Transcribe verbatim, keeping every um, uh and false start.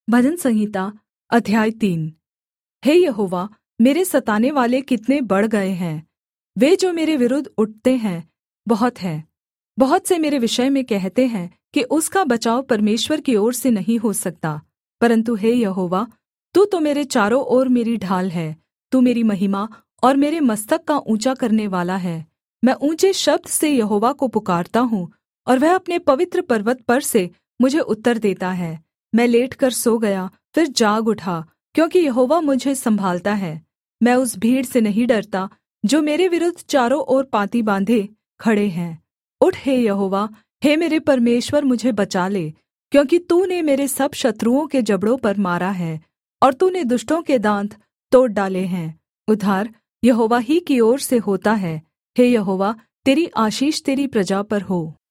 भजन संहिता अध्याय तीन। हे यहोवा, मेरे सतानेवाले कितने बढ़ गए हैं! वे जो मेरे विरुद्ध उठते हैं बहुत हैं। बहुत से मेरे विषय में कहते हैं कि उसका बचाव परमेश्वर की ओर से नहीं हो सकता। परन्तु हे यहोवा, तू तो मेरे चारों ओर मेरी ढाल है। तू मेरी महिमा और मेरे मस्तक का ऊँचा करनेवाला है। मैं ऊँचे शब्द से यहोवा को पुकारता हूँ, और वह अपने पवित्र पर्वत पर से मुझे उत्तर देता है। मैं लेटकर सो गया, फिर जाग उठा, क्योंकि यहोवा मुझे सम्भालता है। मैं उस भीड़ से नहीं डरता जो मेरे विरुद्ध चारों ओर पाँति बाँधे खड़े हैं। उठ हे यहोवा, हे मेरे परमेश्वर, मुझे बचा ले, क्योंकि तूने मेरे सब शत्रुओं के जबड़ों पर मारा है, और तूने दुष्टों के दाँत तोड़ डाले हैं। उद्धार यहोवा ही की ओर से होता है। हे यहोवा, तेरी आशीष तेरी प्रजा पर हो।